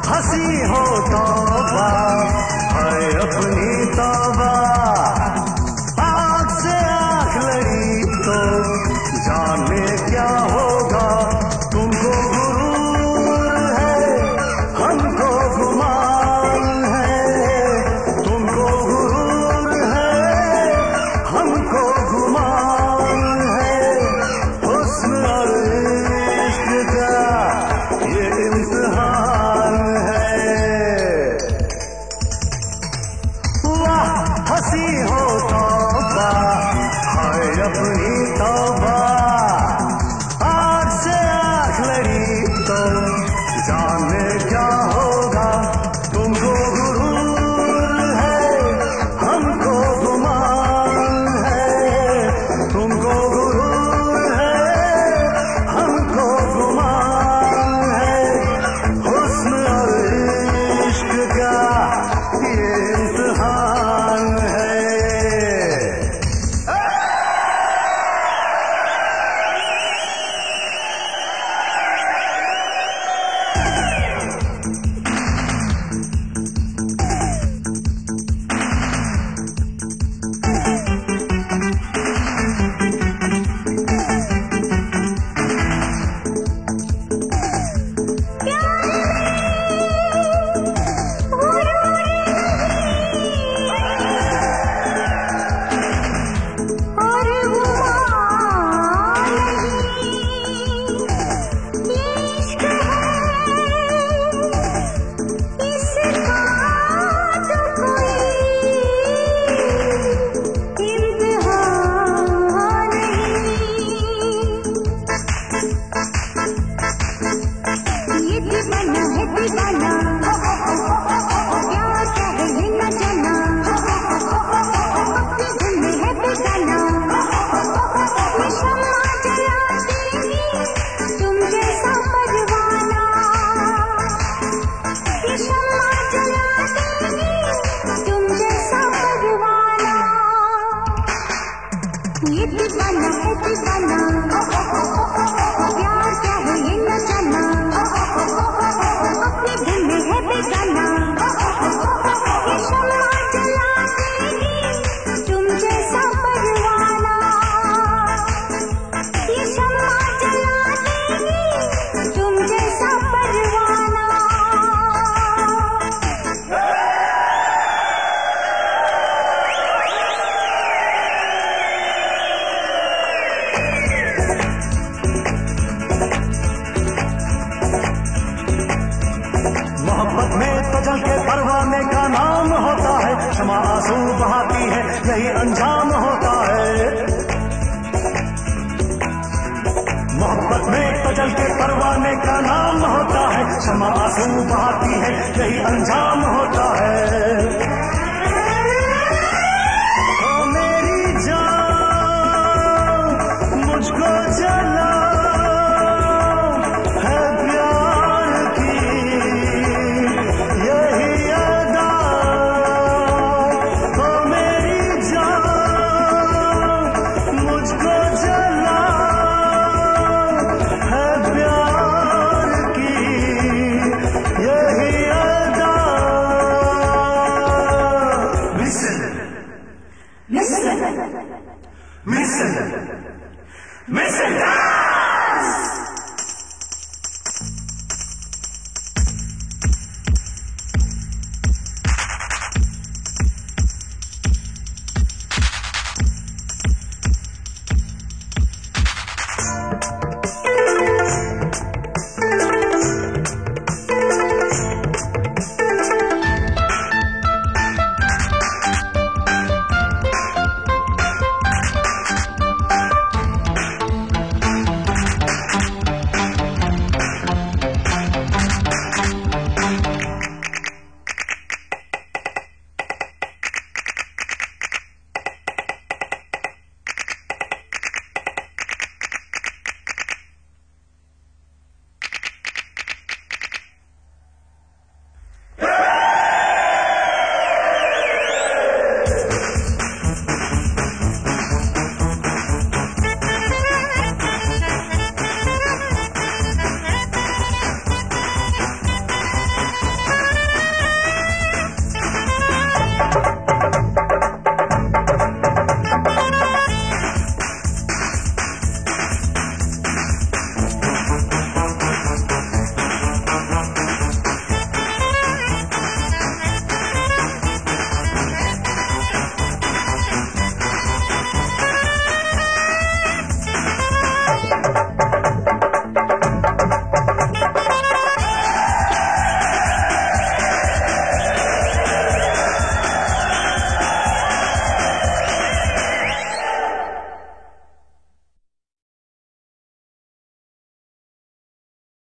हंसी हो तौबा है अपनी तौबा, आँख से आँख लड़ी तो जाने क्या होगा। तुमको गुरूर है, हमको गुमान है। तुमको गुरूर है, हमको गुमान है। हुस्न और इश्क का ये इम्तिहान है। वाह हंसी हो तौबा है अपनी तौबा, आँख से आँख लड़ी तो जाने क्या होगा। तुमको गुरूर है, हमको गुमान है। तुमको गुरूर है, हमको गुमान है। हुस्न और इश्क का ये इम्तिहान है। ये दीवाना है दीवाना, प्यार क्या है ये न जाना, अपने दिल में है बेगाना। ये शम्मा जला देगी तुम जैसा परवाना, ये शम्मा जला देगी तुम जैसा परवाना। मोहब्बत में तो जल के परवाने का नाम होता है, क्षमा आंसू बहाती है यही अंजाम होता है। मोहब्बत में तो जल के परवाने का नाम होता है, क्षमा आंसू बहाती है यही अंजाम होता है।